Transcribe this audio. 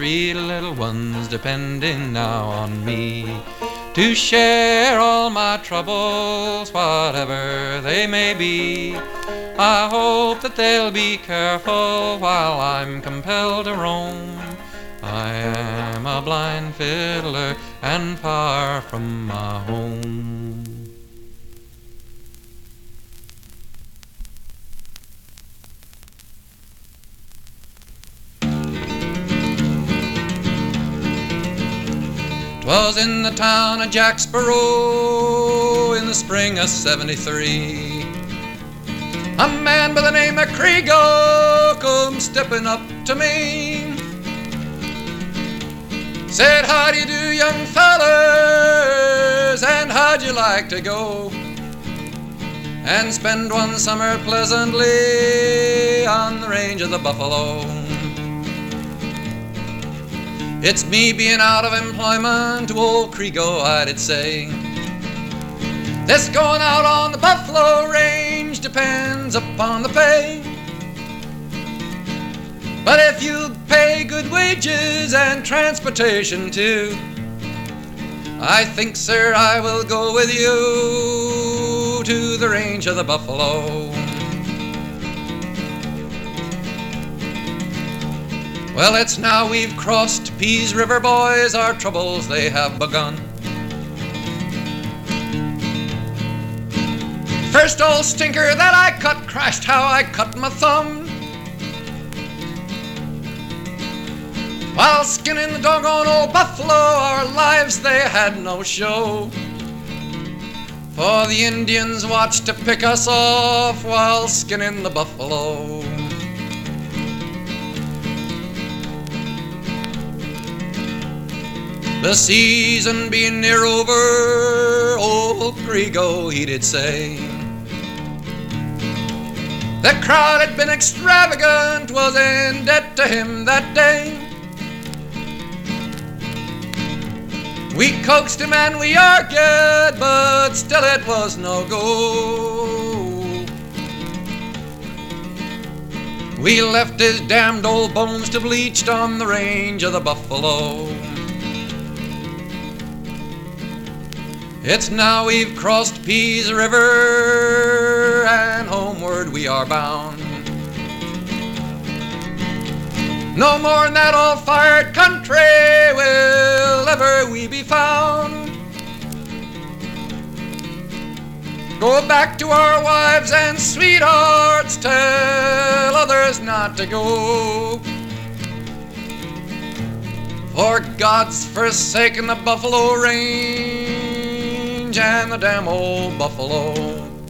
Three little ones depending now on me to share all my troubles, whatever they may be. I hope that they'll be careful while I'm compelled to roam. I am a blind fiddler and far from my home. 'Twas in the town of Jacksboro in the spring of '73. A man by the name of Crego come stepping up to me. Said, how do you do, young fellers, and how'd you like to go and spend one summer pleasantly on the range of the buffalo? It's me being out of employment to old Crego, I did say. This going out on the buffalo range depends upon the pay. But if you pay good wages and transportation too, I think, sir, I will go with you to the range of the buffalo. Well, it's now we've crossed Pease River, boys, our troubles they have begun. First old stinker that I cut, crashed how I cut my thumb. While skinning the doggone old buffalo, our lives they had no show. For the Indians watched to pick us off while skinning the buffalo. The season being near over, old Crego he did say. The crowd had been extravagant, was in debt to him that day. We coaxed him and we argued, but still it was no go. We left his damned old bones to bleached on the range of the buffalo. It's now we've crossed Pease River and homeward we are bound. No more in that old fired country will ever we be found. Go back to our wives and sweethearts, tell others not to go. For God's forsaken the buffalo range and the damn old buffalo.